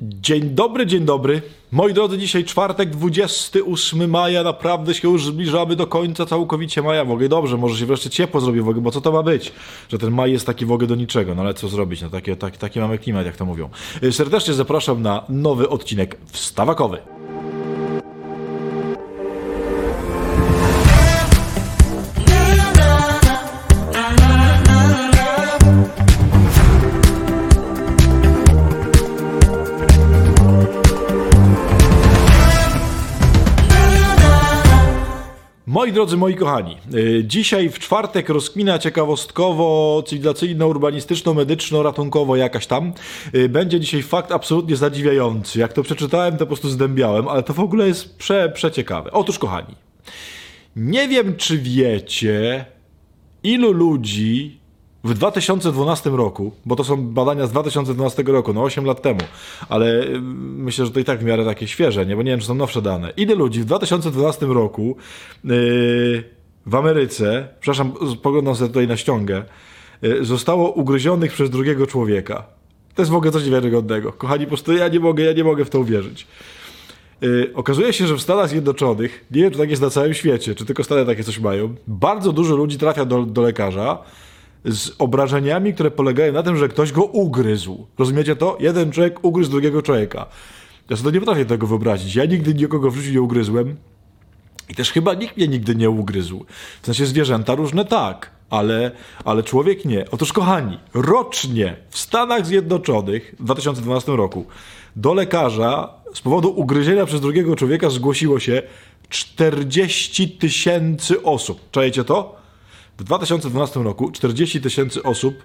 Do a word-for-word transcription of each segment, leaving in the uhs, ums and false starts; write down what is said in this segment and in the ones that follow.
Dzień dobry, dzień dobry. Moi drodzy, dzisiaj czwartek, dwudziestego ósmego maja. Naprawdę się już zbliżamy do końca całkowicie maja. W ogóle dobrze, może się wreszcie ciepło zrobi w ogóle, bo co to ma być? Że ten maj jest taki w ogóle do niczego. No ale co zrobić? No takie, taki, taki mamy klimat, jak to mówią. Serdecznie zapraszam na nowy odcinek wstawakowy. Moi drodzy, moi kochani, dzisiaj w czwartek rozkmina ciekawostkowo-cywilizacyjno-urbanistyczno-medyczno-ratunkowo jakaś tam. Będzie dzisiaj fakt absolutnie zadziwiający. Jak to przeczytałem, to po prostu zdębiałem, ale to w ogóle jest prze, przeciekawe. Otóż, kochani, nie wiem, czy wiecie, ilu ludzi w dwa tysiące dwunastym roku, bo to są badania z dwa tysiące dwunastego roku, no osiem lat temu, ale myślę, że to i tak w miarę takie świeże, nie? Bo nie wiem, czy są nowsze dane. Ile ludzi w dwa tysiące dwunastym roku yy, w Ameryce, przepraszam, spoglądam sobie tutaj na ściągę, yy, zostało ugryzionych przez drugiego człowieka. To jest w ogóle coś niewiarygodnego. Kochani, po prostu ja nie mogę, ja nie mogę w to uwierzyć. Yy, okazuje się, że w Stanach Zjednoczonych, nie wiem, czy tak jest na całym świecie, czy tylko Stany takie coś mają, bardzo dużo ludzi trafia do, do lekarza z obrażeniami, które polegają na tym, że ktoś go ugryzł. Rozumiecie to? Jeden człowiek ugryzł drugiego człowieka. Ja sobie nie potrafię tego wyobrazić. Ja nigdy nikogo w życiu nie ugryzłem i też chyba nikt mnie nigdy nie ugryzł. W sensie zwierzęta różne tak, ale, ale człowiek nie. Otóż, kochani, rocznie w Stanach Zjednoczonych w dwa tysiące dwunastym roku do lekarza z powodu ugryzienia przez drugiego człowieka zgłosiło się czterdzieści tysięcy osób. Czajecie to? W dwa tysiące dwunastym roku czterdzieści tysięcy osób,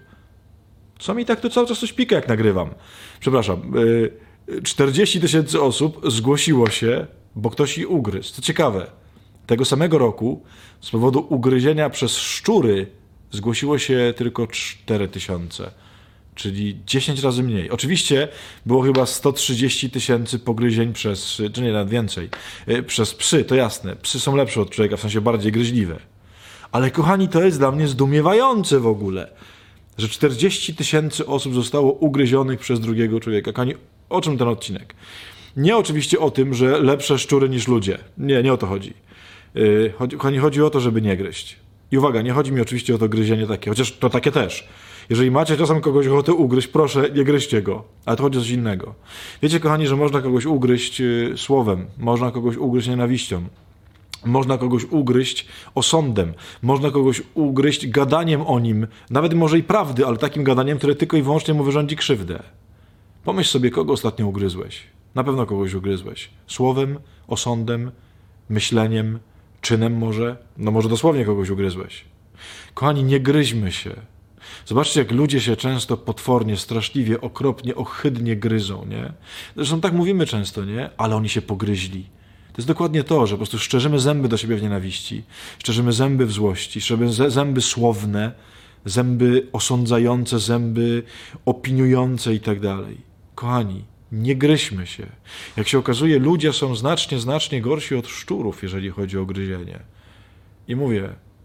co mi tak to cały czas coś pika, jak nagrywam. Przepraszam, czterdzieści tysięcy osób zgłosiło się, bo ktoś ich ugryzł. Co ciekawe, tego samego roku z powodu ugryzienia przez szczury zgłosiło się tylko cztery tysiące, czyli dziesięć razy mniej. Oczywiście było chyba sto trzydzieści tysięcy pogryzień przez, czy nie, nawet więcej, przez psy, to jasne. Psy są lepsze od człowieka, w sensie bardziej gryźliwe. Ale, kochani, to jest dla mnie zdumiewające w ogóle, że czterdzieści tysięcy osób zostało ugryzionych przez drugiego człowieka. Kochani, o czym ten odcinek? Nie oczywiście o tym, że lepsze szczury niż ludzie. Nie, nie o to chodzi. Yy, chodzi, kochani, chodzi o to, żeby nie gryźć. I uwaga, nie chodzi mi oczywiście o to gryzienie takie, chociaż to takie też. Jeżeli macie czasem kogoś ochotę ugryźć, proszę, nie gryźcie go. Ale to chodzi o coś innego. Wiecie, kochani, że można kogoś ugryźć yy, słowem, można kogoś ugryźć nienawiścią. Można kogoś ugryźć osądem, można kogoś ugryźć gadaniem o nim, nawet może i prawdy, ale takim gadaniem, które tylko i wyłącznie mu wyrządzi krzywdę. Pomyśl sobie, kogo ostatnio ugryzłeś. Na pewno kogoś ugryzłeś. Słowem, osądem, myśleniem, czynem może, no może dosłownie kogoś ugryzłeś. Kochani, nie gryźmy się. Zobaczcie, jak ludzie się często potwornie, straszliwie, okropnie, ohydnie gryzą, nie? Zresztą tak mówimy często, nie? Ale oni się pogryźli. To jest dokładnie to, że po prostu szczerzymy zęby do siebie w nienawiści, szczerzymy zęby w złości, szczerzymy zęby słowne, zęby osądzające, zęby opiniujące i tak dalej. Kochani, nie gryźmy się. Jak się okazuje, ludzie są znacznie, znacznie gorsi od szczurów, jeżeli chodzi o gryzienie. I mówię,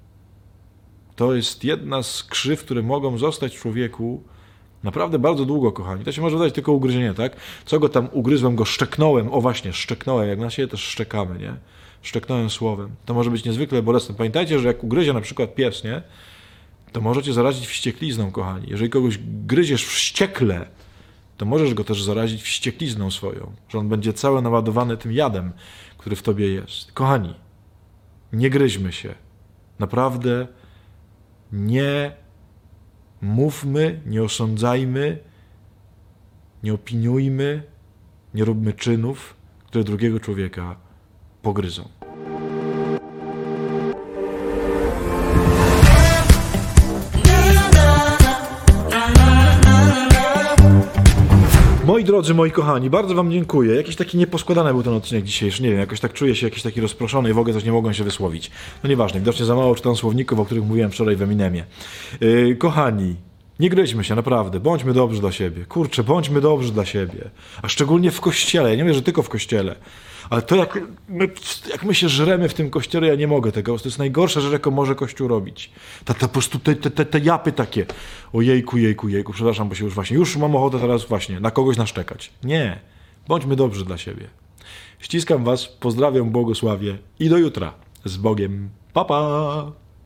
to jest jedna z krzyw, które mogą zostać w człowieku naprawdę bardzo długo, kochani. To się może wydać tylko ugryzienie, tak? Co go tam ugryzłem, go szczeknąłem. O właśnie, szczeknąłem. Jak na siebie też szczekamy, nie? Szczeknąłem słowem. To może być niezwykle bolesne. Pamiętajcie, że jak ugryzie na przykład pies, nie? To możecie zarazić wścieklizną, kochani. Jeżeli kogoś gryziesz wściekle, to możesz go też zarazić wścieklizną swoją. Że on będzie cały naładowany tym jadem, który w tobie jest. Kochani, nie gryźmy się. Naprawdę nie mówmy, nie osądzajmy, nie opiniujmy, nie róbmy czynów, które drugiego człowieka pogryzą. Moi drodzy, moi kochani, bardzo wam dziękuję. Jakiś taki nieposkładany był ten odcinek dzisiejszy. Nie wiem, jakoś tak czuję się jakiś taki rozproszony i w ogóle coś nie mogłem się wysłowić. No nieważne, widocznie za mało czytam słowników, o których mówiłem wczoraj w Eminemie. Yy, kochani, nie gryźmy się, naprawdę. Bądźmy dobrzy dla siebie. Kurczę, bądźmy dobrzy dla siebie. A szczególnie w kościele. Ja nie mówię, że tylko w kościele. Ale to jak my, jak my się żremy w tym kościele, ja nie mogę tego. To jest najgorsza rzecz, jaką może Kościół robić. Ta, ta, po prostu te, te, te, te japy takie. O jejku, jejku, jejku. Przepraszam, bo się już właśnie, już mam ochotę teraz właśnie na kogoś naszczekać. Nie. Bądźmy dobrzy dla siebie. Ściskam was, pozdrawiam, błogosławię i do jutra. Z Bogiem. Pa, pa!